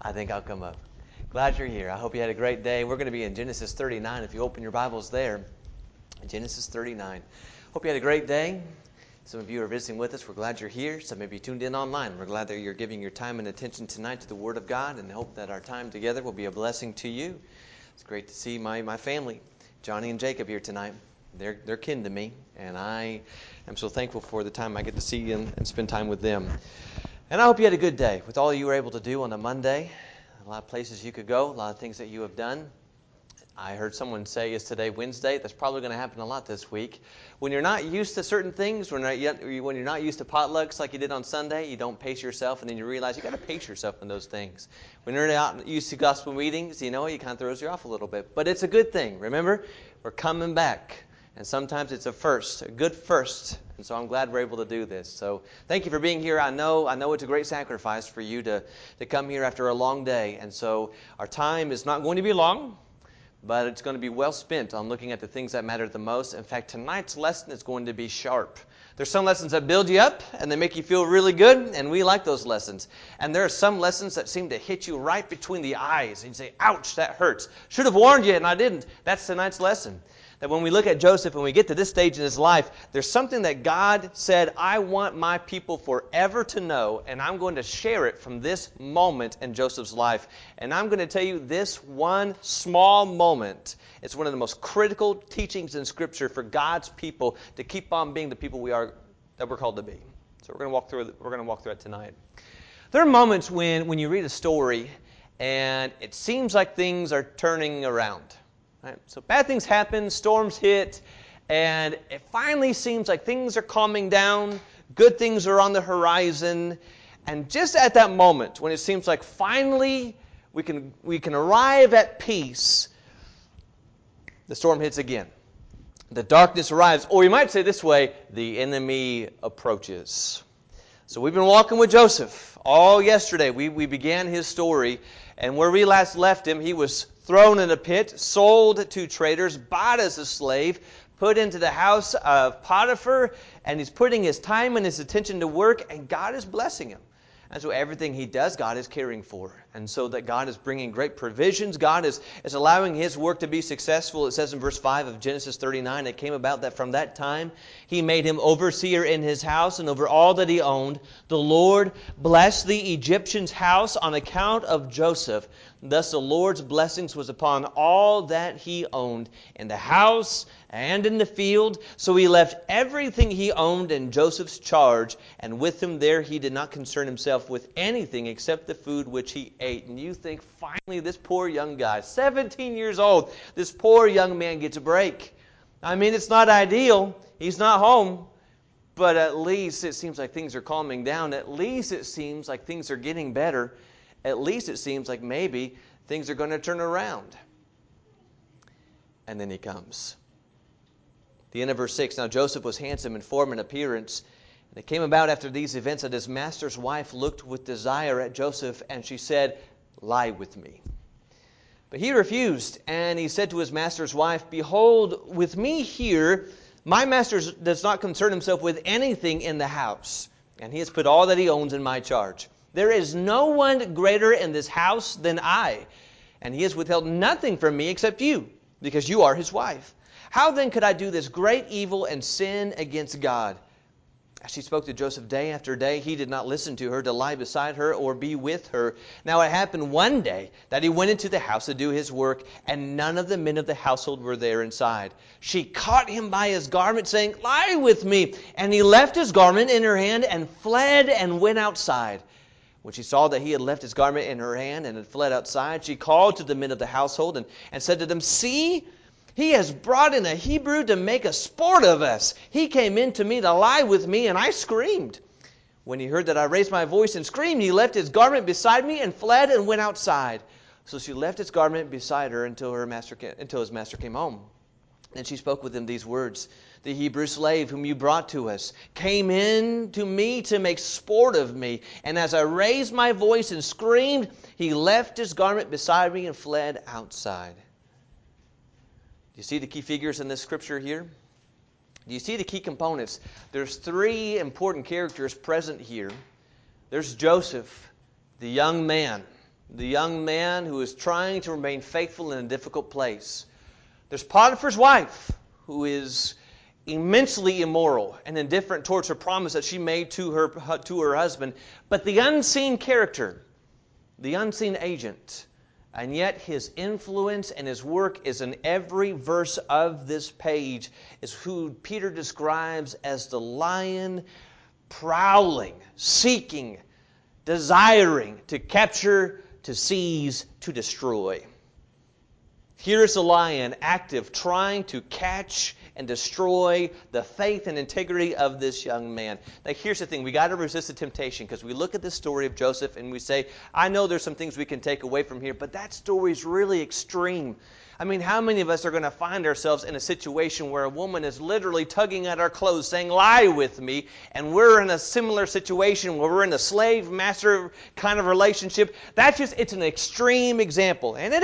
I think I'll come up. Glad you're here. I hope you had a great day. We're going to be in Genesis 39. If you open your Bibles there, Genesis 39. Hope you had a great day. Some of you are visiting with us. We're glad you're here. Some of you tuned in online. We're glad that you're giving your time and attention tonight to the Word of God, and hope that our time together will be a blessing to you. It's great to see my family, Johnny and Jacob, here tonight. They're kin to me, and I am so thankful for the time I get to see and spend time with them. And I hope you had a good day with all you were able to do on a Monday. A lot of places you could go, a lot of things that you have done. I heard someone say, is today Wednesday? That's probably going to happen a lot this week. When you're not used to certain things, when you're not used to potlucks like you did on Sunday, you don't pace yourself, and then you realize you got to pace yourself in those things. When you're not used to gospel meetings, you kind of throws you off a little bit. But it's a good thing. Remember, we're coming back. And sometimes it's a good first. And so I'm glad we're able to do this. So thank you for being here. I know it's a great sacrifice for you to come here after a long day. And so our time is not going to be long, but it's going to be well spent on looking at the things that matter the most. In fact, tonight's lesson is going to be sharp. There's some lessons that build you up and they make you feel really good, and we like those lessons. And there are some lessons that seem to hit you right between the eyes. And you say, ouch, that hurts. Should have warned you, and I didn't. That's tonight's lesson. That when we look at Joseph and we get to this stage in his life, there's something that God said, I want my people forever to know, and I'm going to share it from this moment in Joseph's life. And I'm going to tell you this one small moment is one of the most critical teachings in Scripture for God's people to keep on being the people that we're called to be. So we're going to walk through it tonight. There are moments when you read a story and it seems like things are turning around. Right? So bad things happen, storms hit, and it finally seems like things are calming down, good things are on the horizon, and just at that moment when it seems like finally we can arrive at peace, the storm hits again. The darkness arrives, or you might say this way, the enemy approaches. So we've been walking with Joseph all yesterday. We began his story, and where we last left him, he was thrown in a pit, sold to traders, bought as a slave, put into the house of Potiphar, and he's putting his time and his attention to work, and God is blessing him. And so everything he does, God is caring for. And so that God is bringing great provisions. God is allowing his work to be successful. It says in verse 5 of Genesis 39, it came about that from that time he made him overseer in his house and over all that he owned. The Lord blessed the Egyptian's house on account of Joseph. Thus the Lord's blessings was upon all that he owned in the house and in the field. So he left everything he owned in Joseph's charge, and with him there he did not concern himself with anything except the food which he ate. And you think, finally, this poor young guy, 17 years old, this poor young man gets a break. I mean, it's not ideal. He's not home. But at least it seems like things are calming down. At least it seems like things are getting better. At least it seems like maybe things are going to turn around. And then he comes. The end of verse 6, now Joseph was handsome in form and appearance. And it came about after these events that his master's wife looked with desire at Joseph, and she said, lie with me. But he refused, and he said to his master's wife, behold, with me here, my master does not concern himself with anything in the house, and he has put all that he owns in my charge. There is no one greater in this house than I, and he has withheld nothing from me except you, because you are his wife. How then could I do this great evil and sin against God? As she spoke to Joseph day after day, he did not listen to her to lie beside her or be with her. Now it happened one day that he went into the house to do his work, and none of the men of the household were there inside. She caught him by his garment, saying, lie with me. And he left his garment in her hand and fled and went outside. When she saw that he had left his garment in her hand and had fled outside, she called to the men of the household and said to them, see, he has brought in a Hebrew to make a sport of us. He came in to me to lie with me, and I screamed. When he heard that I raised my voice and screamed, he left his garment beside me and fled and went outside. So she left his garment beside her until his master came home. Then she spoke with him these words, the Hebrew slave whom you brought to us came in to me to make sport of me. And as I raised my voice and screamed, he left his garment beside me and fled outside. Do you see the key figures in this scripture here? Do you see the key components? There's three important characters present here. There's Joseph, the young man. the young man who is trying to remain faithful in a difficult place. There's Potiphar's wife, who is immensely immoral and indifferent towards her promise that she made to her husband. But the unseen character, the unseen agent, and yet his influence and his work is in every verse of this page, is who Peter describes as the lion prowling, seeking, desiring to capture, to seize, to destroy. Here is a lion active, trying to catch and destroy the faith and integrity of this young man. Now here's the thing, we got to resist the temptation, because we look at the story of Joseph and we say, I know there's some things we can take away from here, but that story is really extreme. I mean, how many of us are going to find ourselves in a situation where a woman is literally tugging at our clothes saying, lie with me, and we're in a similar situation where we're in a slave-master kind of relationship? It's an extreme example, and it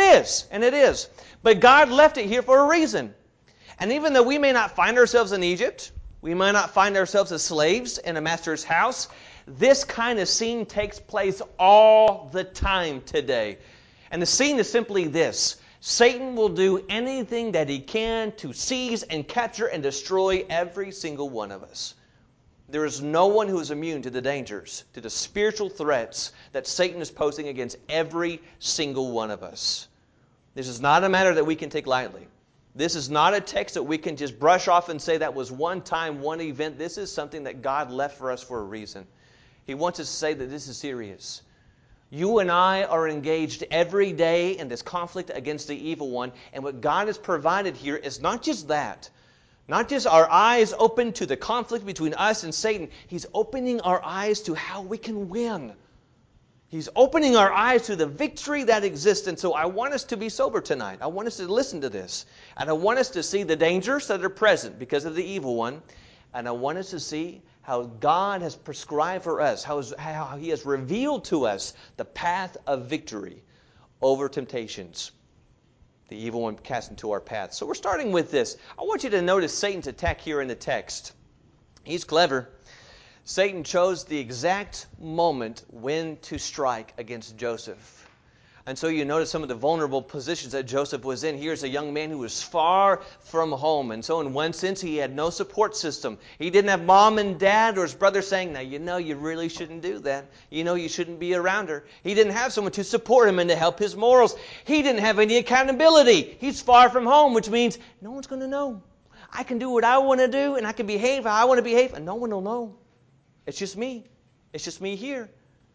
is. But God left it here for a reason. And even though we may not find ourselves in Egypt, we might not find ourselves as slaves in a master's house, this kind of scene takes place all the time today. And the scene is simply this: Satan will do anything that he can to seize and capture and destroy every single one of us. There is no one who is immune to the dangers, to the spiritual threats that Satan is posing against every single one of us. This is not a matter that we can take lightly. This is not a text that we can just brush off and say that was one time, one event. This is something that God left for us for a reason. He wants us to say that this is serious. You and I are engaged every day in this conflict against the evil one. And what God has provided here is not just that. Not just our eyes open to the conflict between us and Satan. He's opening our eyes to how we can win. He's opening our eyes to the victory that exists. And so I want us to be sober tonight. I want us to listen to this. And I want us to see the dangers that are present because of the evil one. And I want us to see how God has prescribed for us, how He has revealed to us the path of victory over temptations the evil one cast into our path. So we're starting with this. I want you to notice Satan's attack here in the text. He's clever. Satan chose the exact moment when to strike against Joseph. And so you notice some of the vulnerable positions that Joseph was in. Here's a young man who was far from home. And so in one sense, he had no support system. He didn't have mom and dad or his brother saying, now, you really shouldn't do that. You shouldn't be around her. He didn't have someone to support him and to help his morals. He didn't have any accountability. He's far from home, which means no one's going to know. I can do what I want to do, and I can behave how I want to behave, and no one will know. It's just me. It's just me here.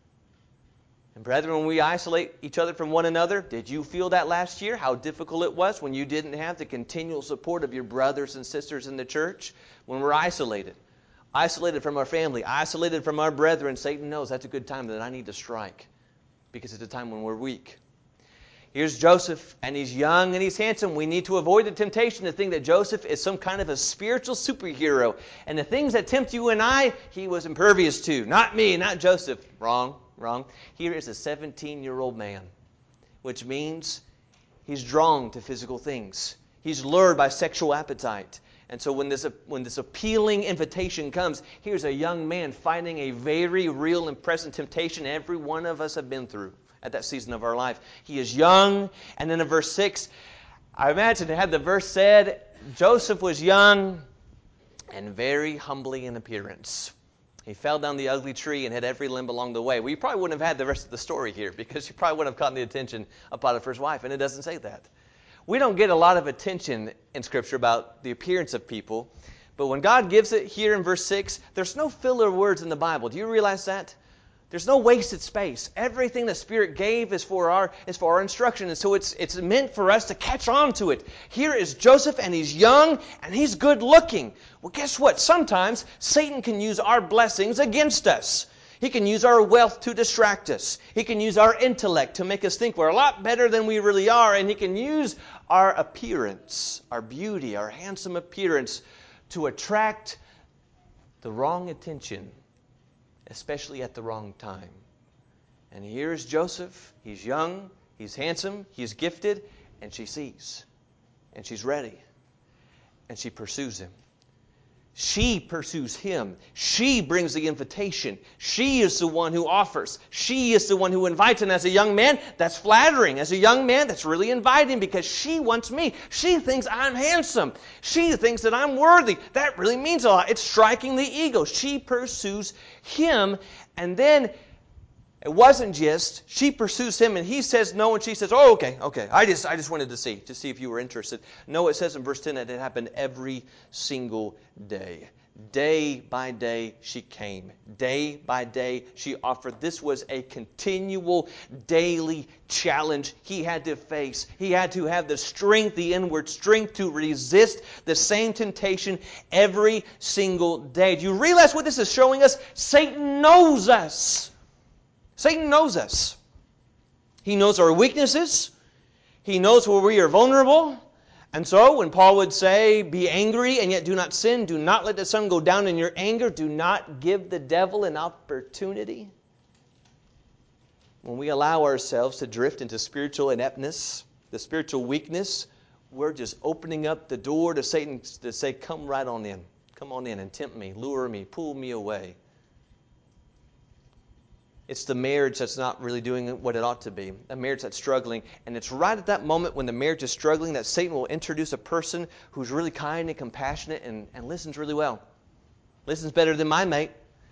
And brethren, when we isolate each other from one another, did you feel that last year? How difficult it was when you didn't have the continual support of your brothers and sisters in the church? When we're isolated. Isolated from our family. Isolated from our brethren. Satan knows that's a good time that I need to strike. Because it's a time when we're weak. Here's Joseph, and he's young and he's handsome. We need to avoid the temptation to think that Joseph is some kind of a spiritual superhero. And the things that tempt you and I, he was impervious to. Not me, not Joseph. Wrong. Here is a 17-year-old man, which means he's drawn to physical things. He's lured by sexual appetite. And so when this appealing invitation comes, here's a young man fighting a very real and present temptation every one of us have been through at that season of our life. He is young, and then in verse 6, I imagine had the verse said, Joseph was young and very humbly in appearance. He fell down the ugly tree and hit every limb along the way. Well, you probably wouldn't have had the rest of the story here because you probably wouldn't have caught the attention of Potiphar's wife, and it doesn't say that. We don't get a lot of attention in Scripture about the appearance of people, but when God gives it here in verse 6, there's no filler words in the Bible. Do you realize that? There's no wasted space. Everything the Spirit gave is for our instruction, and so it's meant for us to catch on to it. Here is Joseph, and he's young, and he's good looking. Well, guess what? Sometimes Satan can use our blessings against us. He can use our wealth to distract us. He can use our intellect to make us think we're a lot better than we really are, and he can use our appearance, our beauty, our handsome appearance to attract the wrong attention, especially at the wrong time. And here's Joseph. He's young, he's handsome, he's gifted, and she sees. And she's ready. And she pursues him. She pursues him. She brings the invitation. She is the one who offers. She is the one who invites. And as a young man, that's flattering. As a young man, that's really inviting because she wants me. She thinks I'm handsome. She thinks that I'm worthy. That really means a lot. It's striking the ego. She pursues him. And then it wasn't just she pursues him and he says no and she says, oh, okay. I just wanted to see if you were interested. No, it says in verse 10 that it happened every single day. Day by day she came. Day by day she offered. This was a continual daily challenge he had to face. He had to have the strength, the inward strength to resist the same temptation every single day. Do you realize what this is showing us? Satan knows us. Satan knows us. He knows our weaknesses. He knows where we are vulnerable. And so when Paul would say, be angry and yet do not sin, do not let the sun go down in your anger, do not give the devil an opportunity. When we allow ourselves to drift into spiritual ineptness, the spiritual weakness, we're just opening up the door to Satan to say, come right on in. Come on in and tempt me, lure me, pull me away. It's the marriage that's not really doing what it ought to be. A marriage that's struggling. And it's right at that moment when the marriage is struggling that Satan will introduce a person who's really kind and compassionate and listens really well. Listens better than my mate.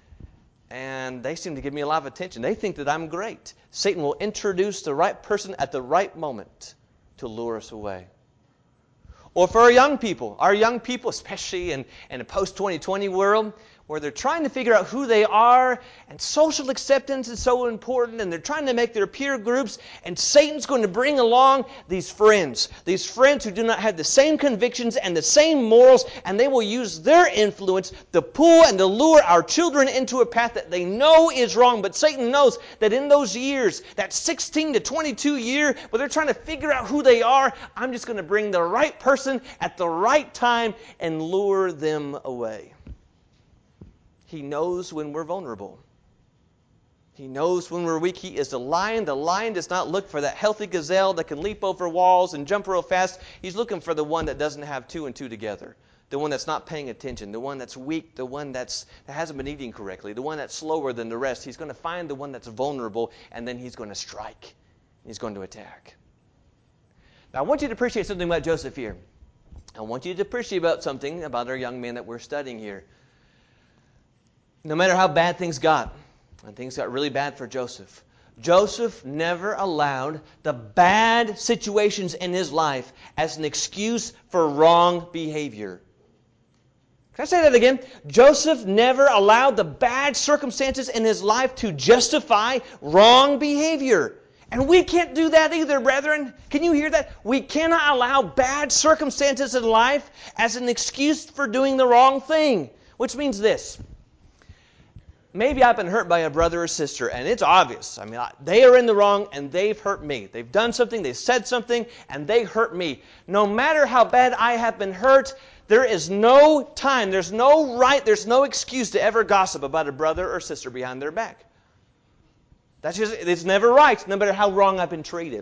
And they seem to give me a lot of attention. They think that I'm great. Satan will introduce the right person at the right moment to lure us away. Or for our young people, especially in a post-2020 world, where they're trying to figure out who they are, and social acceptance is so important, and they're trying to make their peer groups, and Satan's going to bring along these friends who do not have the same convictions and the same morals, and they will use their influence to pull and to lure our children into a path that they know is wrong. But Satan knows that in those years, that 16 to 22 year, where they're trying to figure out who they are, I'm just going to bring the right person at the right time and lure them away. He knows when we're vulnerable. He knows when we're weak. He is the lion. The lion does not look for that healthy gazelle that can leap over walls and jump real fast. He's looking for the one that doesn't have two and two together. The one that's not paying attention. The one that's weak. The one that hasn't been eating correctly. The one that's slower than the rest. He's going to find the one that's vulnerable, and then he's going to strike. He's going to attack. Now, I want you to appreciate something about Joseph here. I want you to appreciate something about our young man that we're studying here. No matter how bad things got, and things got really bad for Joseph, Joseph never allowed the bad situations in his life as an excuse for wrong behavior. Can I say that again? Joseph never allowed the bad circumstances in his life to justify wrong behavior. And we can't do that either, brethren. Can you hear that? We cannot allow bad circumstances in life as an excuse for doing the wrong thing. Which means this. Maybe I've been hurt by a brother or sister, and it's obvious. I mean, they are in the wrong, and they've hurt me. They've done something, they said something, and they hurt me. No matter how bad I have been hurt, there is no time, there's no right, there's no excuse to ever gossip about a brother or sister behind their back. It's never right, no matter how wrong I've been treated.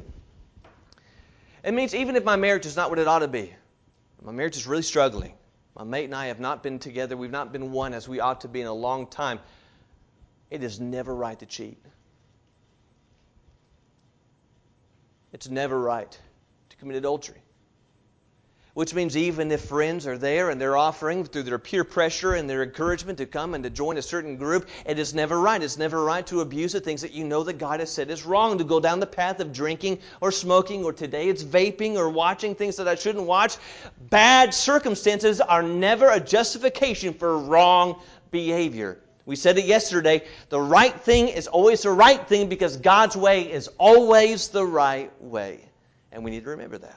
It means even if my marriage is not what it ought to be, my marriage is really struggling, my mate and I have not been together, we've not been one as we ought to be in a long time, it is never right to cheat. It's never right to commit adultery. Which means even if friends are there and they're offering through their peer pressure and their encouragement to come and to join a certain group, it is never right. It's never right to abuse the things that you know that God has said is wrong, to go down the path of drinking or smoking, or today it's vaping or watching things that I shouldn't watch. Bad circumstances are never a justification for wrong behavior. We said it yesterday, the right thing is always the right thing because God's way is always the right way. And we need to remember that.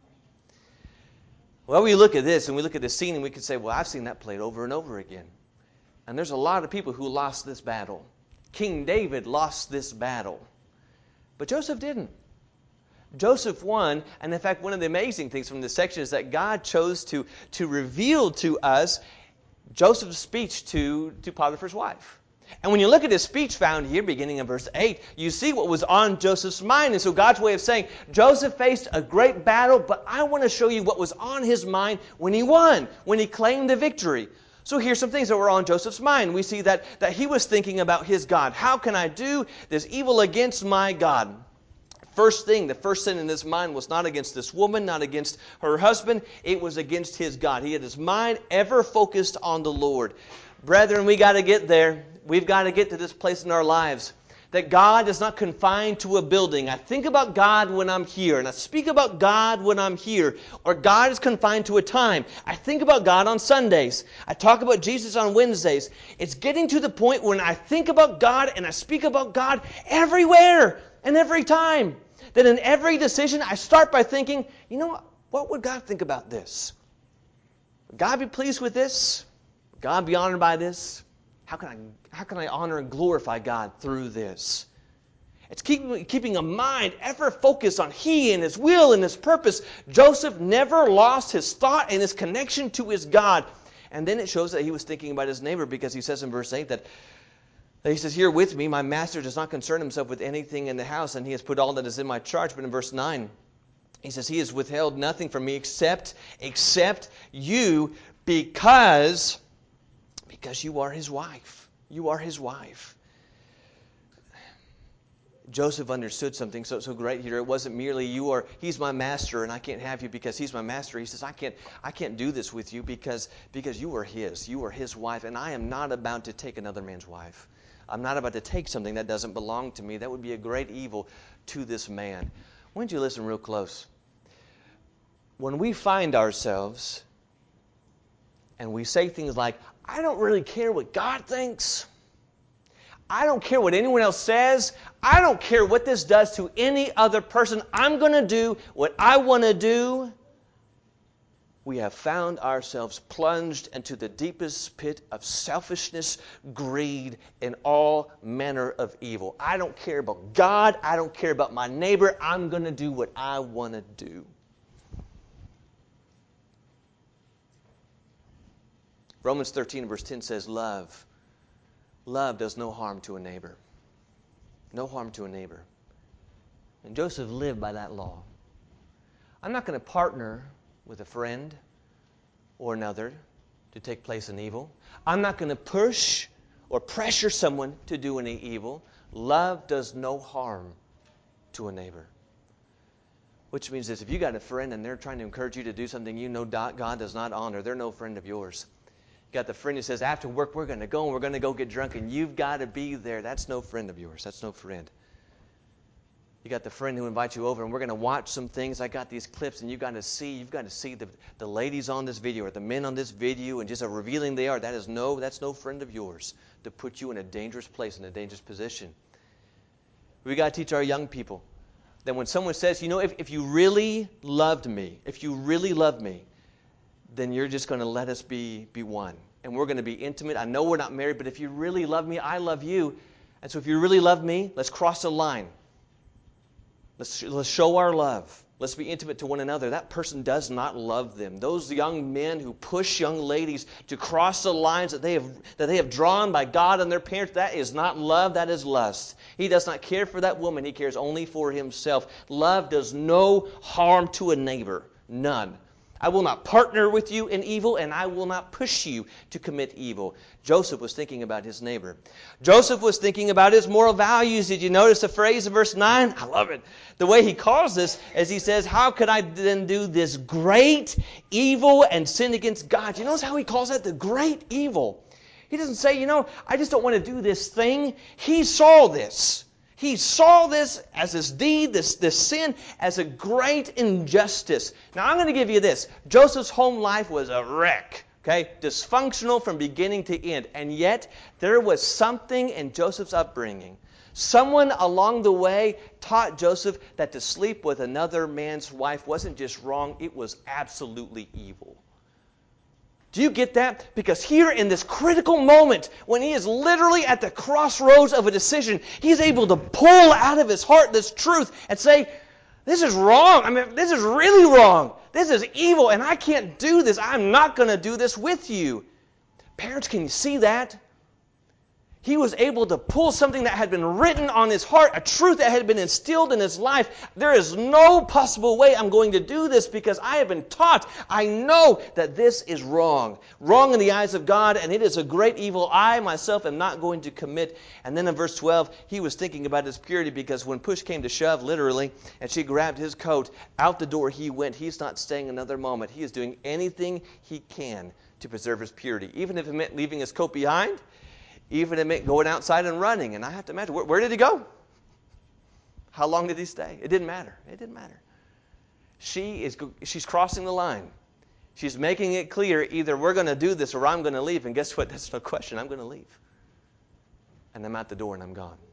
Well, we look at this and we look at this scene and we could say, well, I've seen that played over and over again. And there's a lot of people who lost this battle. King David lost this battle. But Joseph didn't. Joseph won, and in fact, one of the amazing things from this section is that God chose to reveal to us Joseph's speech to Potiphar's wife. And when you look at his speech found here, beginning in verse 8, you see what was on Joseph's mind. And so God's way of saying, Joseph faced a great battle, but I want to show you what was on his mind when he won, when he claimed the victory. So here's some things that were on Joseph's mind. We see that he was thinking about his God. How can I do this evil against my God? First thing, the first sin in his mind was not against this woman, not against her husband. It was against his God. He had his mind ever focused on the Lord. Brethren, we got to get there. We've got to get to this place in our lives that God is not confined to a building. I think about God when I'm here, and I speak about God when I'm here, or God is confined to a time. I think about God on Sundays. I talk about Jesus on Wednesdays. It's getting to the point when I think about God and I speak about God everywhere and every time. That in every decision I start by thinking, what would God think about this? Would God be pleased with this? Would God be honored by this? How can I honor and glorify God through this? It's keeping a mind ever focused on He and His will and His purpose. Joseph never lost his thought and his connection to his God. And then it shows that he was thinking about his neighbor, because he says in verse 8 that he says, "Here with me, my master does not concern himself with anything in the house, and he has put all that is in my charge." But in verse 9, he says, "He has withheld nothing from me except you, because you are his wife." You are his wife. Joseph understood something so great here. It wasn't merely he's my master and I can't have you because he's my master. He says, I can't do this with you because you are his. You are his wife, and I am not about to take another man's wife. I'm not about to take something that doesn't belong to me. That would be a great evil to this man. Why don't you listen real close? When we find ourselves and we say things like, "I don't really care what God thinks. I don't care what anyone else says. I don't care what this does to any other person. I'm going to do what I want to do," we have found ourselves plunged into the deepest pit of selfishness, greed, and all manner of evil. I don't care about God. I don't care about my neighbor. I'm going to do what I want to do. Romans 13 verse 10 says, Love does no harm to a neighbor. No harm to a neighbor. And Joseph lived by that law. I'm not going to partner with a friend or another to take place in evil. I'm not going to push or pressure someone to do any evil. Love does no harm to a neighbor. Which means this: if you got a friend and they're trying to encourage you to do something you know God does not honor, they're no friend of yours. You got the friend who says, after work we're going to go and we're going to go get drunk and you've got to be there. That's no friend of yours. That's no friend. You got the friend who invites you over and we're going to watch some things. I got these clips and you've got to see the ladies on this video or the men on this video and just how revealing they are. That's no friend of yours to put you in a dangerous place, in a dangerous position. We got to teach our young people that when someone says, if you really loved me, then you're just going to let us be one. And we're going to be intimate. I know we're not married, but if you really love me, I love you. And so if you really love me, let's cross a line. Let's show our love. Let's be intimate to one another. That person does not love them. Those young men who push young ladies to cross the lines that they have drawn by God and their parents, that is not love, that is lust. He does not care for that woman. He cares only for himself. Love does no harm to a neighbor. None. I will not partner with you in evil, and I will not push you to commit evil. Joseph was thinking about his neighbor. Joseph was thinking about his moral values. Did you notice the phrase in verse 9? I love it. The way he calls this, as he says, how could I then do this great evil and sin against God? You notice how he calls that the great evil? He doesn't say, I just don't want to do this thing. He saw this. He saw this as this deed, this sin, as a great injustice. Now, I'm going to give you this. Joseph's home life was a wreck, okay? Dysfunctional from beginning to end. And yet, there was something in Joseph's upbringing. Someone along the way taught Joseph that to sleep with another man's wife wasn't just wrong, it was absolutely evil. Do you get that? Because here in this critical moment, when he is literally at the crossroads of a decision, he's able to pull out of his heart this truth and say, this is wrong. This is really wrong. This is evil, and I can't do this. I'm not going to do this with you. Parents, can you see that? He was able to pull something that had been written on his heart, a truth that had been instilled in his life. There is no possible way I'm going to do this because I have been taught. I know that this is wrong. Wrong in the eyes of God, and it is a great evil I myself am not going to commit. And then in verse 12, he was thinking about his purity because when push came to shove, literally, and she grabbed his coat, out the door he went. He's not staying another moment. He is doing anything he can to preserve his purity, even if it meant leaving his coat behind. Even if it meant going outside and running. And I have to imagine, where did he go? How long did he stay? It didn't matter. It didn't matter. She's crossing the line. She's making it clear, either we're going to do this or I'm going to leave. And guess what? That's no question. I'm going to leave. And I'm at the door and I'm gone.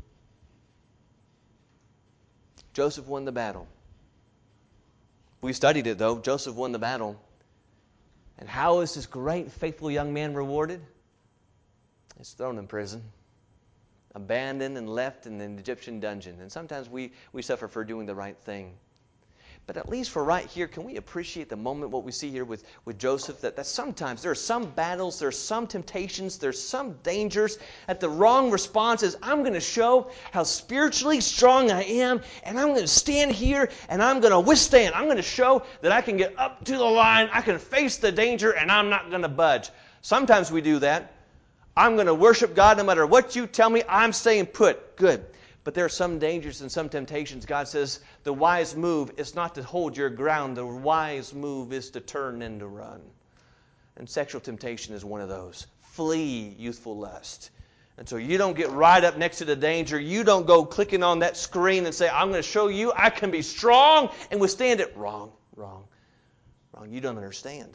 Joseph won the battle. We studied it, though. Joseph won the battle. And how is this great, faithful young man rewarded? He's thrown in prison, abandoned and left in an Egyptian dungeon. And sometimes we suffer for doing the right thing. But at least for right here, can we appreciate the moment, what we see here with Joseph, that sometimes there are some battles, there are some temptations, there's some dangers, that the wrong response is, I'm going to show how spiritually strong I am, and I'm going to stand here, and I'm going to withstand. I'm going to show that I can get up to the line, I can face the danger, and I'm not going to budge. Sometimes we do that. I'm going to worship God no matter what you tell me. I'm staying put. Good. But there are some dangers and some temptations. God says the wise move is not to hold your ground. The wise move is to turn and to run. And sexual temptation is one of those. Flee youthful lust. And so you don't get right up next to the danger. You don't go clicking on that screen and say, I'm going to show you I can be strong and withstand it. Wrong. You don't understand.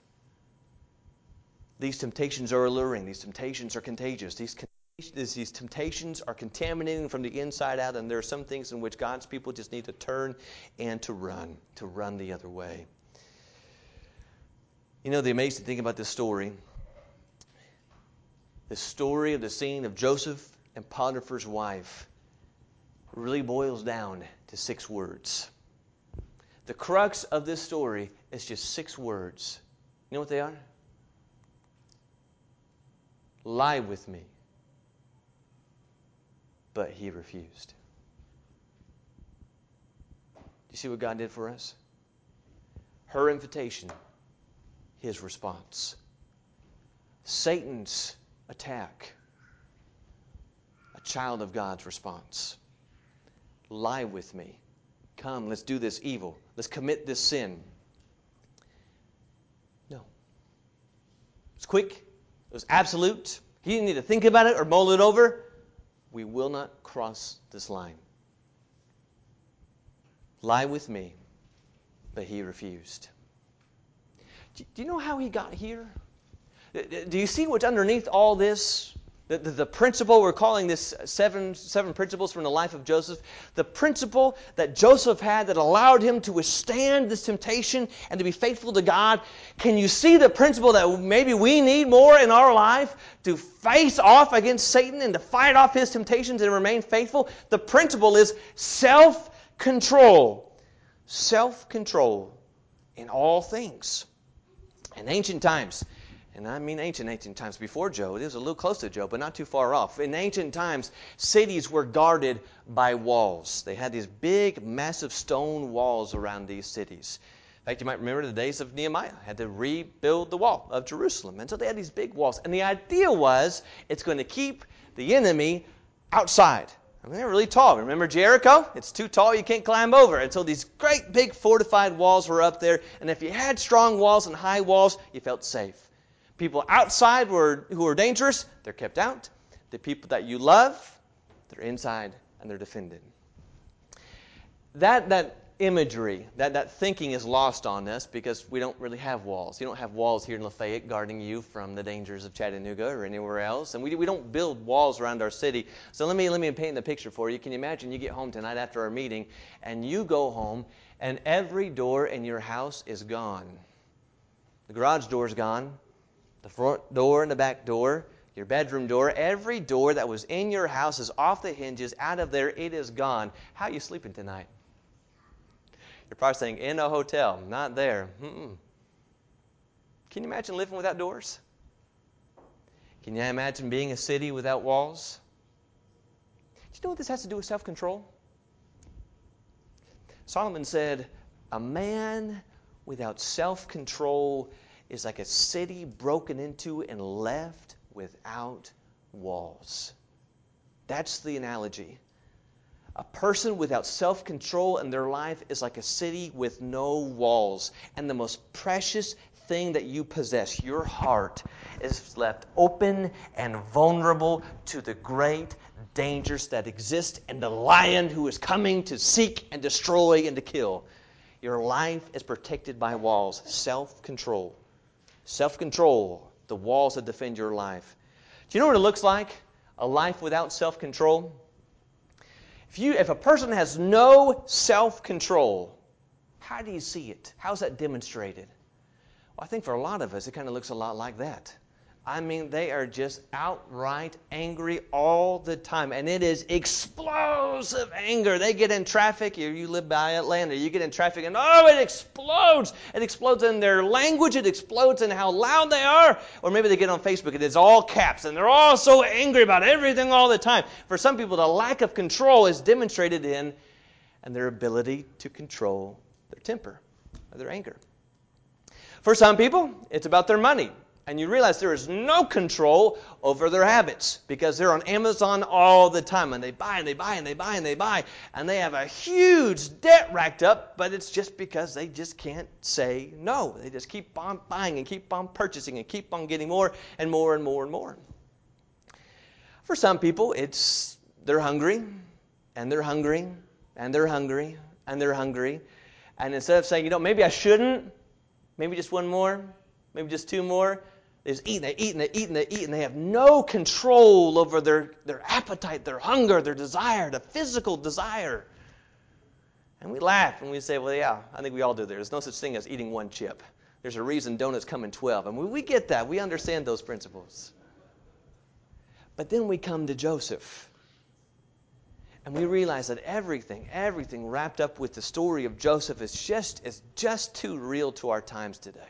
These temptations are alluring. These temptations are contagious. These temptations are contaminating from the inside out, and there are some things in which God's people just need to turn and to run the other way. You know, the amazing thing about this story of the scene of Joseph and Potiphar's wife really boils down to 6 words. The crux of this story is just 6 words. You know what they are? Lie with me. But he refused. Do you see what God did for us? Her invitation, his response. Satan's attack, a child of God's response. Lie with me. Come, let's do this evil. Let's commit this sin. No. It's quick. It was absolute. He didn't need to think about it or mull it over. We will not cross this line. Lie with me, but he refused. Do you know how he got here? Do you see what's underneath all this? The principle, we're calling this seven principles from the life of Joseph. The principle that Joseph had that allowed him to withstand this temptation and to be faithful to God. Can you see the principle that maybe we need more in our life to face off against Satan and to fight off his temptations and remain faithful? The principle is self-control. Self-control in all things. In ancient times, and I mean ancient times, before Job. It was a little close to Job, but not too far off. In ancient times, cities were guarded by walls. They had these big, massive stone walls around these cities. In fact, you might remember the days of Nehemiah. Had to rebuild the wall of Jerusalem. And so they had these big walls. And the idea was it's going to keep the enemy outside. I mean, they're really tall. Remember Jericho? It's too tall, you can't climb over. And so these great, big, fortified walls were up there. And if you had strong walls and high walls, you felt safe. People outside who are dangerous, they're kept out. The people that you love, they're inside and they're defended. That imagery, that thinking is lost on us because we don't really have walls. You don't have walls here in Lafayette guarding you from the dangers of Chattanooga or anywhere else. And we don't build walls around our city. So let me paint the picture for you. Can you imagine you get home tonight after our meeting and you go home and every door in your house is gone. The garage door is gone. The front door and the back door, your bedroom door, every door that was in your house is off the hinges, out of there, it is gone. How are you sleeping tonight? You're probably saying, in a hotel, not there. Can you imagine living without doors? Can you imagine being a city without walls? Do you know what this has to do with self-control? Solomon said, a man without self-control is like a city broken into and left without walls. That's the analogy. A person without self-control in their life is like a city with no walls. And the most precious thing that you possess, your heart, is left open and vulnerable to the great dangers that exist in the lion who is coming to seek and destroy and to kill. Your life is protected by walls. Self-control. Self-control, the walls that defend your life. Do you know what it looks like? A life without self-control? If a person has no self-control, how do you see it? How's that demonstrated? Well, I think for a lot of us, it kind of looks a lot like that. I mean, they are just outright angry all the time. And it is explosive anger. They get in traffic. You live by Atlanta. You get in traffic and, it explodes. It explodes in their language. It explodes in how loud they are. Or maybe they get on Facebook and it's all caps. And they're all so angry about everything all the time. For some people, the lack of control is demonstrated in their ability to control their temper or their anger. For some people, it's about their money. And you realize there is no control over their habits because they're on Amazon all the time. And they buy and they buy and they buy and they buy. And they have a huge debt racked up, but it's just because they just can't say no. They just keep on buying and keep on purchasing and keep on getting more and more and more and more. For some people, it's they're hungry and they're hungry and they're hungry and they're hungry. And instead of saying, maybe I shouldn't, maybe just one more, maybe just two more, they just eat and they eat and they eat and they eat, and they have no control over their appetite, their hunger, their desire, the physical desire. And we laugh and we say, well, yeah, I think we all do. There's no such thing as eating one chip. There's a reason donuts come in 12. And we get that. We understand those principles. But then we come to Joseph. And we realize that everything wrapped up with the story of Joseph is just too real to our times today.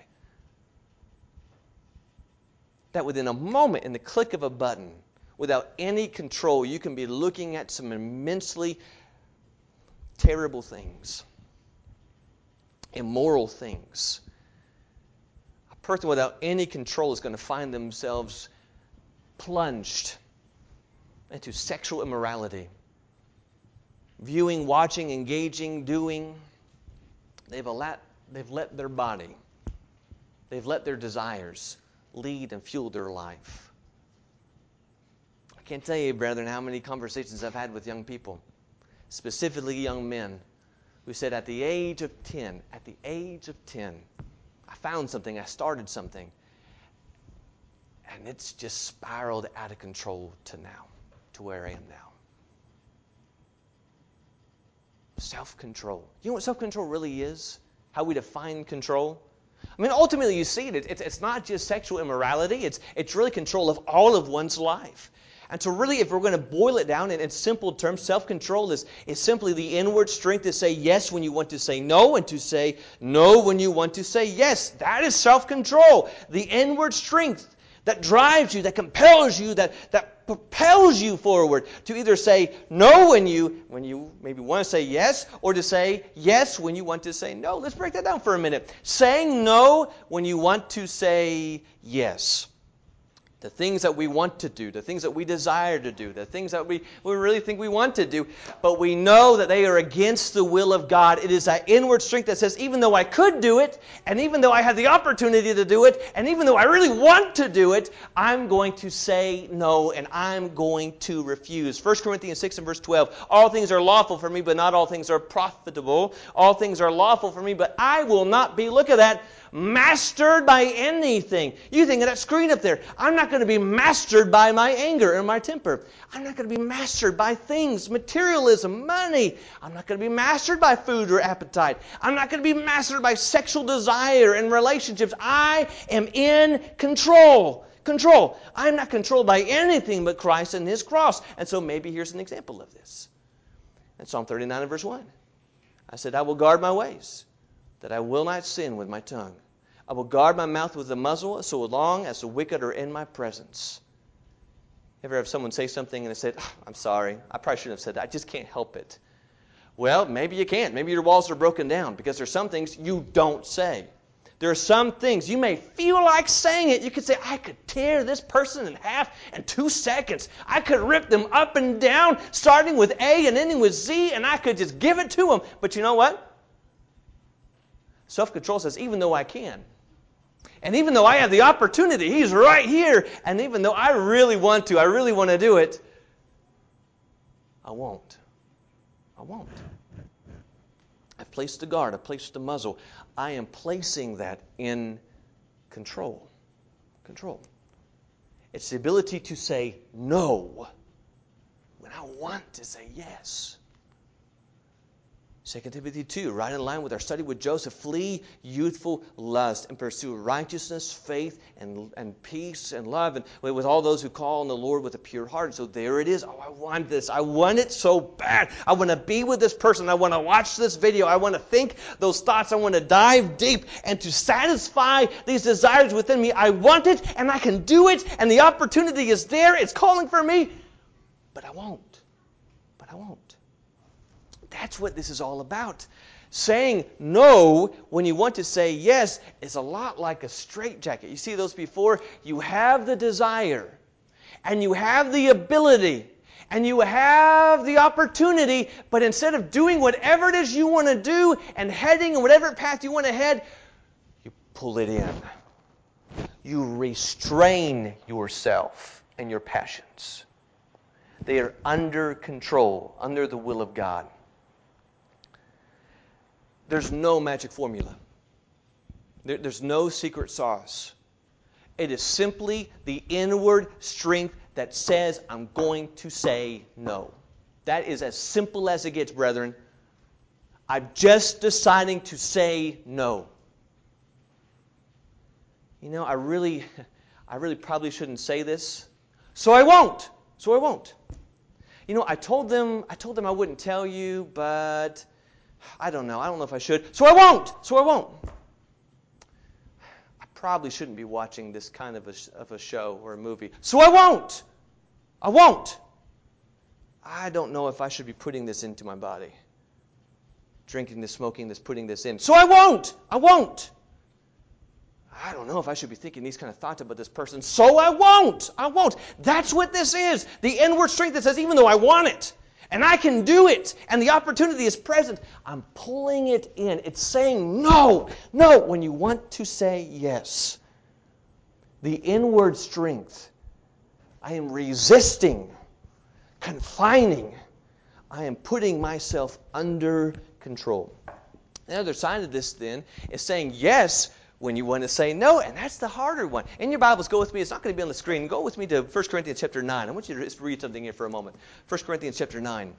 That within a moment, in the click of a button, without any control, you can be looking at some immensely terrible things, immoral things. A person without any control is going to find themselves plunged into sexual immorality. Viewing, watching, engaging, doing. They've let their body, they've let their desires lead and fuel their life. I can't tell you, brethren, how many conversations I've had with young people, specifically young men, who said at the age of 10, I found something, I started something, and it's just spiraled out of control to where I am now. Self-control. You know what self-control really is? How we define control? I mean, ultimately, you see it. It's not just sexual immorality. It's really control of all of one's life. And so really, if we're going to boil it down in simple terms, self-control is simply the inward strength to say yes when you want to say no, and to say no when you want to say yes. That is self-control. The inward strength that drives you, that compels you, that propels you forward to either say no when you maybe want to say yes, or to say yes when you want to say no. Let's break that down for a minute. Saying no when you want to say yes. The things that we want to do, the things that we desire to do, the things that we really think we want to do, but we know that they are against the will of God. It is that inward strength that says, even though I could do it, and even though I have the opportunity to do it, and even though I really want to do it, I'm going to say no, and I'm going to refuse. 1 Corinthians 6 and verse 12, all things are lawful for me, but not all things are profitable. All things are lawful for me, but I will not be, look at that, mastered by anything. You think of that screen up there. I'm not going to be mastered by my anger and my temper. I'm not going to be mastered by things, materialism, money. I'm not going to be mastered by food or appetite. I'm not going to be mastered by sexual desire and relationships. I am in control. Control. I'm not controlled by anything but Christ and His cross. And so maybe here's an example of this. In Psalm 39 and verse 1. I said, I will guard my ways, that I will not sin with my tongue. I will guard my mouth with a muzzle so long as the wicked are in my presence. Ever have someone say something and they said, I'm sorry, I probably shouldn't have said that. I just can't help it. Well, maybe you can't. Maybe your walls are broken down because there's some things you don't say. There are some things you may feel like saying it. You could say, I could tear this person in half in 2 seconds. I could rip them up and down, starting with A and ending with Z, and I could just give it to them. But you know what? Self-control says, even though I can, and even though I have the opportunity, He's right here, and even though I really want to do it, I won't. I won't. I've placed the guard. I've placed the muzzle. I am placing that in control. Control. It's the ability to say no when I want to say yes. 2 Timothy 2, right in line with our study with Joseph, flee youthful lust and pursue righteousness, faith, and peace and love, and with all those who call on the Lord with a pure heart. So there it is. Oh, I want this. I want it so bad. I want to be with this person. I want to watch this video. I want to think those thoughts. I want to dive deep, and to satisfy these desires within me, I want it, and I can do it, and the opportunity is there. It's calling for me, but I won't. But I won't. That's what this is all about. Saying no when you want to say yes is a lot like a straitjacket. You see those before? You have the desire, and you have the ability, and you have the opportunity, but instead of doing whatever it is you want to do and heading in whatever path you want to head, you pull it in. You restrain yourself and your passions. They are under control, under the will of God. There's no magic formula. There's no secret sauce. It is simply the inward strength that says, I'm going to say no. That is as simple as it gets, brethren. I'm just deciding to say no. You know, I really probably shouldn't say this, so I won't. So I won't. You know, I told them I wouldn't tell you, but I don't know if I should. So I won't. So I won't. I probably shouldn't be watching this kind of a show or a movie. So I won't. I won't. I don't know if I should be putting this into my body. Drinking this, smoking this, putting this in. So I won't. I won't. I don't know if I should be thinking these kind of thoughts about this person. So I won't. I won't. That's what this is. The inward strength that says, even though I want it, and I can do it, and the opportunity is present, I'm pulling it in. It's saying no, no, when you want to say yes. The inward strength. I am resisting, confining. I am putting myself under control. The other side of this, then, is saying yes when you want to say no, and that's the harder one. In your Bibles, go with me. It's not going to be on the screen. Go with me to 1 Corinthians chapter 9. I want you to just read something here for a moment. 1 Corinthians chapter 9.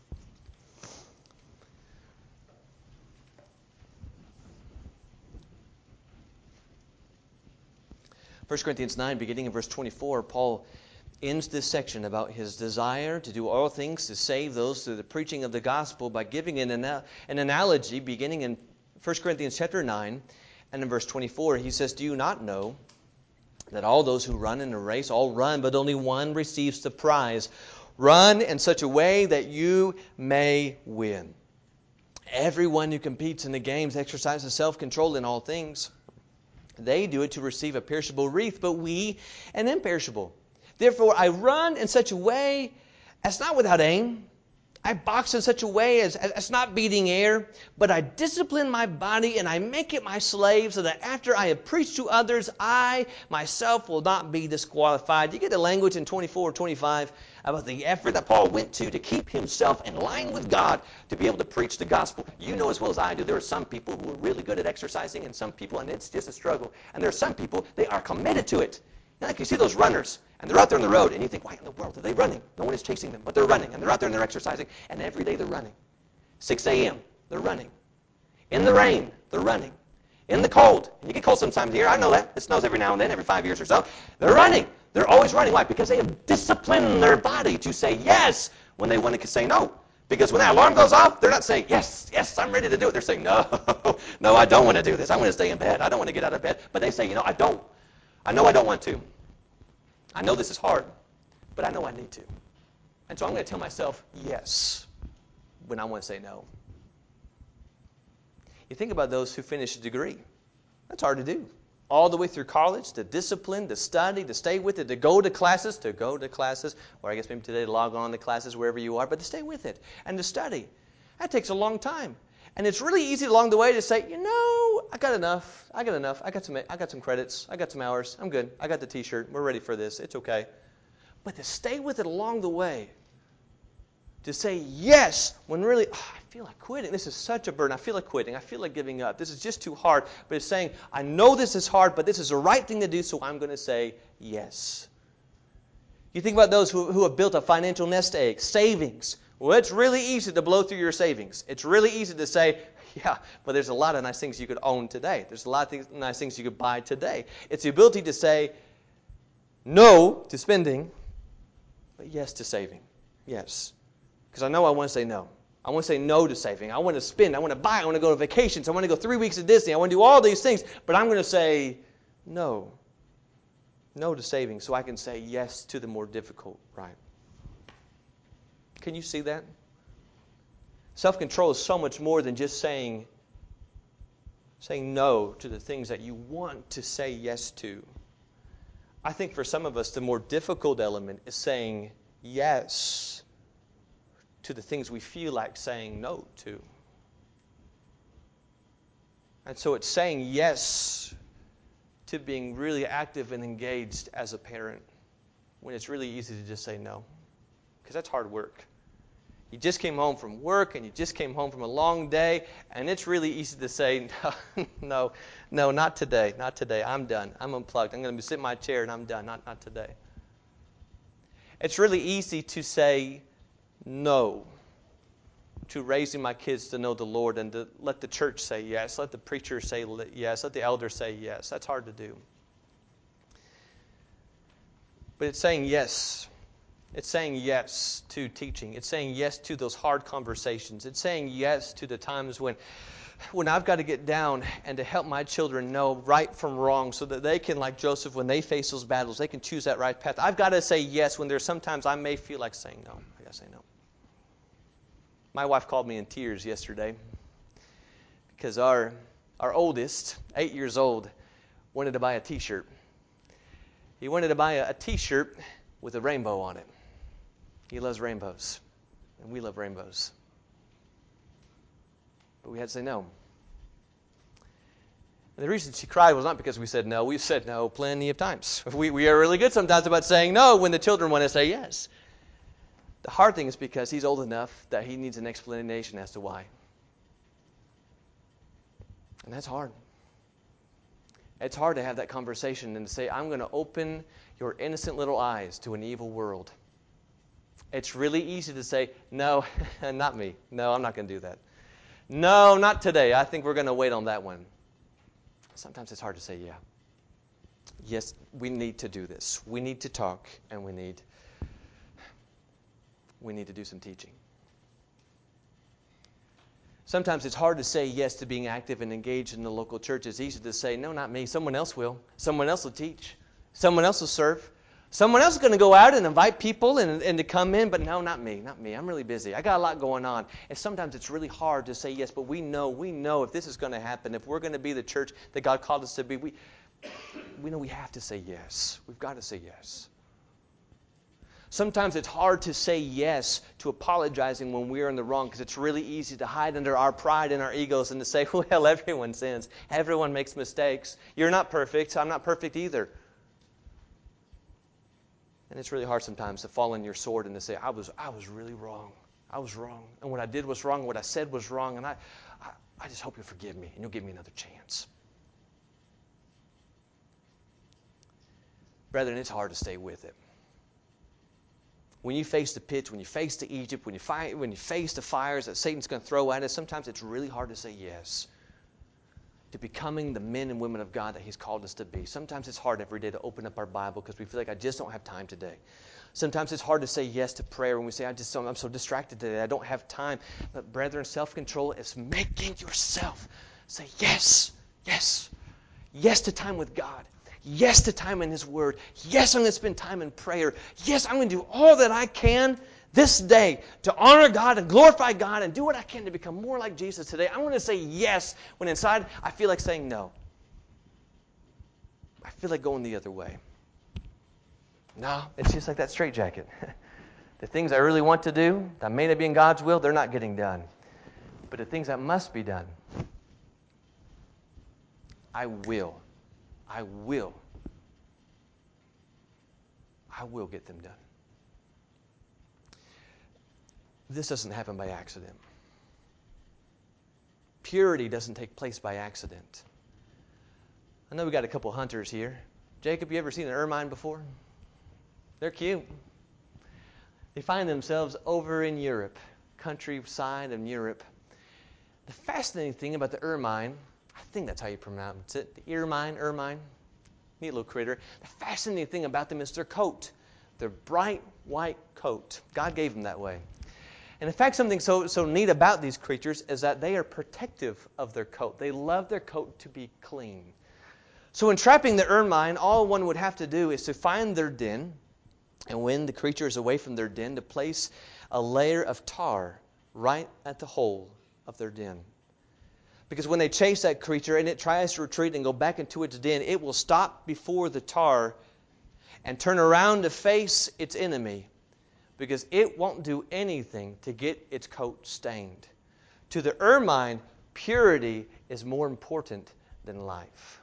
First Corinthians 9, beginning in verse 24, Paul ends this section about his desire to do all things to save those through the preaching of the gospel by giving an analogy beginning in 1 Corinthians chapter 9. And in verse 24, he says, do you not know that all those who run in a race all run, but only one receives the prize? Run in such a way that you may win. Everyone who competes in the games exercises self-control in all things. They do it to receive a perishable wreath, but we an imperishable. Therefore, I run in such a way as not without aim. I box in such a way as not beating air, but I discipline my body and I make it my slave so that after I have preached to others, I myself will not be disqualified. You get the language in 24 or 25 about the effort that Paul went to keep himself in line with God to be able to preach the gospel. You know as well as I do, there are some people who are really good at exercising and some people, and it's just a struggle. And there are some people, they are committed to it. Like you see those runners, and they're out there on the road, and you think, why in the world are they running? No one is chasing them, but they're running, and they're out there and they're exercising, and every day they're running. 6 a.m., they're running. In the rain, they're running. In the cold, and you get cold sometimes here, I know that. It snows every now and then, every 5 years or so. They're running. They're always running. Why? Because they have disciplined their body to say yes when they want to say no. Because when that alarm goes off, they're not saying, yes, yes, I'm ready to do it. They're saying, no, no, I don't want to do this. I want to stay in bed. I don't want to get out of bed. But they say, I know I don't want to. I know this is hard, but I know I need to. And so I'm going to tell myself yes when I want to say no. You think about those who finish a degree. That's hard to do. All the way through college, the discipline, the study, to stay with it, to go to classes, or I guess maybe today to log on to classes wherever you are, but to stay with it and to study. That takes a long time. And it's really easy along the way to say, I got enough. I got some credits. I got some hours. I'm good. I got the T-shirt. We're ready for this. It's okay. But to stay with it along the way, to say yes when really, I feel like quitting. This is such a burden. I feel like quitting. I feel like giving up. This is just too hard. But it's saying, I know this is hard, but this is the right thing to do, so I'm going to say yes. You think about those who have built a financial nest egg, savings. Well, it's really easy to blow through your savings. It's really easy to say, yeah, but there's a lot of nice things you could own today. There's a lot of nice things you could buy today. It's the ability to say no to spending, but yes to saving. Yes. Because I know I want to say no. I want to say no to saving. I want to spend. I want to buy. I want to go to vacations. I want to go 3 weeks to Disney. I want to do all these things. But I'm going to say no. No to saving so I can say yes to the more difficult, right? Can you see that? Self-control is so much more than just saying no to the things that you want to say yes to. I think for some of us, the more difficult element is saying yes to the things we feel like saying no to. And so it's saying yes to being really active and engaged as a parent when it's really easy to just say no. Because that's hard work. You just came home from work and you just came home from a long day, and it's really easy to say, no, not today, not today. I'm done. I'm unplugged. I'm going to sit in my chair and I'm done. Not today. It's really easy to say no to raising my kids to know the Lord and to let the church say yes, let the preacher say yes, let the elder say yes. That's hard to do. But it's saying yes. It's saying yes to teaching. It's saying yes to those hard conversations. It's saying yes to the times when I've got to get down and to help my children know right from wrong so that they can, like Joseph, when they face those battles, they can choose that right path. I've got to say yes when there's sometimes I may feel like saying no. I got to say no. My wife called me in tears yesterday because our oldest, 8 years old, wanted to buy a T-shirt. He wanted to buy a T-shirt with a rainbow on it. He loves rainbows, and we love rainbows. But we had to say no. And the reason she cried was not because we said no. We've said no plenty of times. We are really good sometimes about saying no when the children want to say yes. The hard thing is because he's old enough that he needs an explanation as to why. And that's hard. It's hard to have that conversation and to say, I'm going to open your innocent little eyes to an evil world. It's really easy to say, no, not me. No, I'm not going to do that. No, not today. I think we're going to wait on that one. Sometimes it's hard to say, yeah. Yes, we need to do this. We need to talk, and we need to do some teaching. Sometimes it's hard to say yes to being active and engaged in the local church. It's easy to say, no, not me. Someone else will. Someone else will teach. Someone else will serve. Someone else is going to go out and invite people and to come in, but no, not me. Not me. I'm really busy. I got a lot going on. And sometimes it's really hard to say yes, but we know if this is going to happen, if we're going to be the church that God called us to be, we know we have to say yes. We've got to say yes. Sometimes it's hard to say yes to apologizing when we're in the wrong because it's really easy to hide under our pride and our egos and to say, well, everyone sins. Everyone makes mistakes. You're not perfect. I'm not perfect either. And it's really hard sometimes to fall on your sword and to say, I was really wrong. I was wrong. And what I did was wrong. What I said was wrong. And I just hope you'll forgive me and you'll give me another chance. Brethren, it's hard to stay with it. When you face the pits, when you face the Egypt, when you face the fires that Satan's going to throw at us, sometimes it's really hard to say yes to becoming the men and women of God that He's called us to be. Sometimes it's hard every day to open up our Bible because we feel like I just don't have time today. Sometimes it's hard to say yes to prayer when we say, I'm so distracted today, I don't have time. But brethren, self-control is making yourself say yes, yes, yes to time with God. Yes to time in His Word. Yes, I'm going to spend time in prayer. Yes, I'm going to do all that I can this day to honor God and glorify God and do what I can to become more like Jesus today. I'm going to say yes when inside I feel like saying no. I feel like going the other way. No, it's just like that straitjacket. The things I really want to do that may not be in God's will, they're not getting done. But the things that must be done, I will get them done. This doesn't happen by accident. Purity doesn't take place by accident. I know we got a couple hunters here. Jacob, you ever seen an ermine before? They're cute. They find themselves over in Europe, countryside of Europe. The fascinating thing about the ermine, I think that's how you pronounce it, the ermine, neat little critter. The fascinating thing about them is their coat, their bright white coat. God gave them that way. And in fact, something so neat about these creatures is that they are protective of their coat. They love their coat to be clean. So in trapping the ermine, all one would have to do is to find their den, and when the creature is away from their den, to place a layer of tar right at the hole of their den. Because when they chase that creature and it tries to retreat and go back into its den, it will stop before the tar and turn around to face its enemy, because it won't do anything to get its coat stained. To the ermine, purity is more important than life.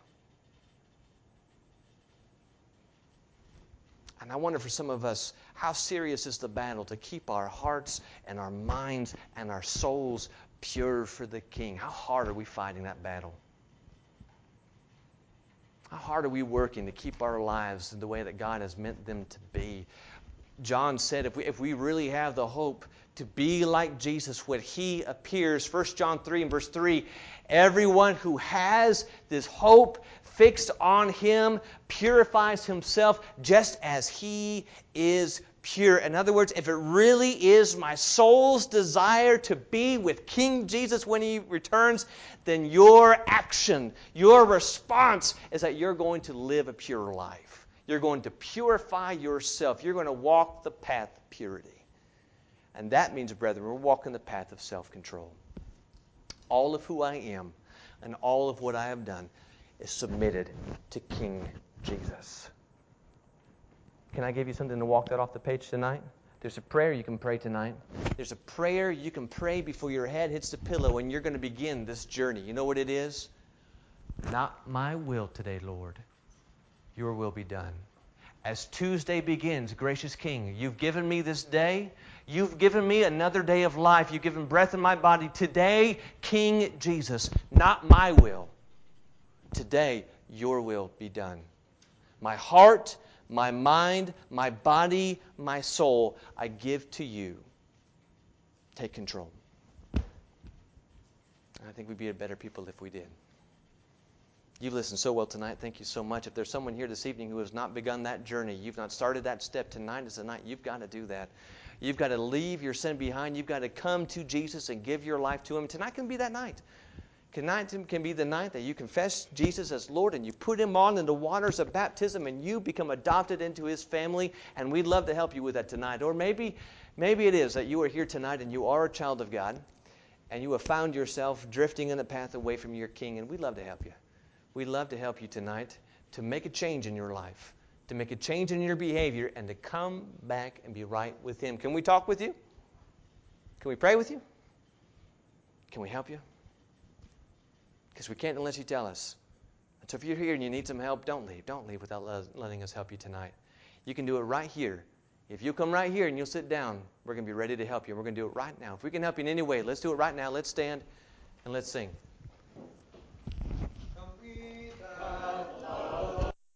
And I wonder for some of us, how serious is the battle to keep our hearts and our minds and our souls pure for the King? How hard are we fighting that battle? How hard are we working to keep our lives the way that God has meant them to be? John said if we really have the hope to be like Jesus when He appears, 1 John 3 and verse 3, everyone who has this hope fixed on Him purifies himself just as He is pure. In other words, if it really is my soul's desire to be with King Jesus when He returns, then your action, your response is that you're going to live a pure life. You're going to purify yourself. You're going to walk the path of purity. And that means, brethren, we're walking the path of self-control. All of who I am and all of what I have done is submitted to King Jesus. Can I give you something to walk that off the page tonight? There's a prayer you can pray tonight. There's a prayer you can pray before your head hits the pillow and you're going to begin this journey. You know what it is? Not my will today, Lord. Your will be done. As Tuesday begins, gracious King, you've given me this day. You've given me another day of life. You've given breath in my body. Today, King Jesus, not my will. Today, your will be done. My heart, my mind, my body, my soul, I give to you. Take control. I think we'd be a better people if we did. You've listened so well tonight. Thank you so much. If there's someone here this evening who has not begun that journey, you've not started that step, tonight is the night you've got to do that. You've got to leave your sin behind. You've got to come to Jesus and give your life to Him. Tonight can be that night. Tonight can be the night that you confess Jesus as Lord and you put Him on in the waters of baptism and you become adopted into His family, and we'd love to help you with that tonight. Or maybe it is that you are here tonight and you are a child of God and you have found yourself drifting in a path away from your King, and we'd love to help you. We'd love to help you tonight to make a change in your life, to make a change in your behavior, and to come back and be right with Him. Can we talk with you? Can we pray with you? Can we help you? Because we can't unless you tell us. And so if you're here and you need some help, don't leave. Don't leave without letting us help you tonight. You can do it right here. If you come right here and you'll sit down, we're going to be ready to help you. We're going to do it right now. If we can help you in any way, let's do it right now. Let's stand and let's sing.